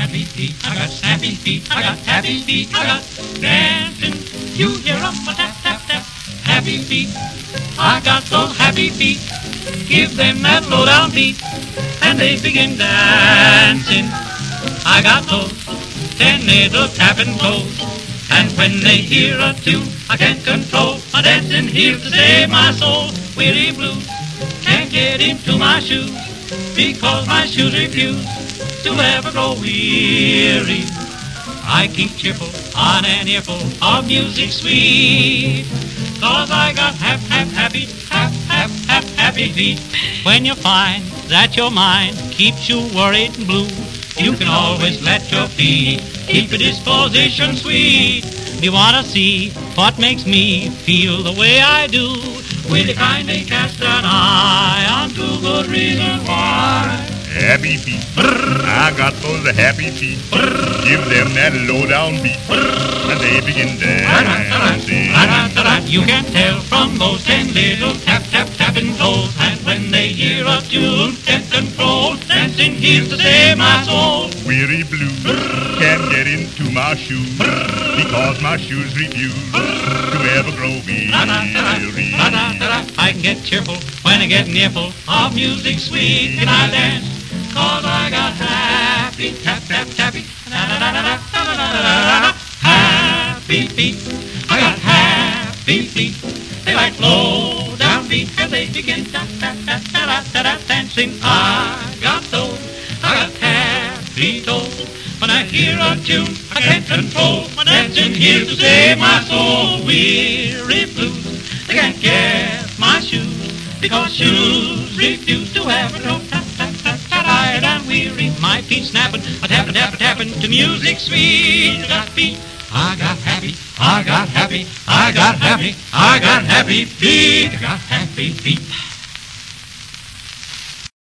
happy feet, I got happy feet, I got happy feet, I got dancing. You hear 'em a tap, tap, tap, happy feet. I got those happy feet. Give them that low down beat, and they begin dancing. I got those 10 little tapping toes, and when they hear a tune, I can't control my dancing here to save my soul. Weary blues can't get into my shoes, because my shoes refuse to ever grow weary. I keep cheerful on an earful of music sweet, 'cause I got happy feet. When you find that your mind keeps you worried and blue, you can always let your feet keep your disposition sweet. You wanna see what makes me feel the way I do? Will you kindly cast an eye on two good reasons why? Happy feet, I got those happy feet. Give them that low down beat, and they begin dancing. You can tell from those 10 little tap, tap, tapping toes, and when they hear a tune, can't control, dancing here to save my soul. Weary blues can't get into my shoes, because my shoes refuse to ever grow weary. I can get cheerful when I get nearful of music sweet, and I dance, 'cause I got happy, tap, tap, tappy, happy feet. I got happy feet. They like low down beat, and they begin tap, tap, tap, tap, tap, tap, dancing. I got those, I got happy toes. When I hear a tune, I can't control my dancing here to save my soul. Weary blues, they can't get my shoes, because shoes refuse to ever go tap, tap, tap, tired and weary. My feet snapping, a tapping, tapping, tapping to music sweet. I got feet, I got happy, I got happy, I got happy, I got happy feet. I got happy feet.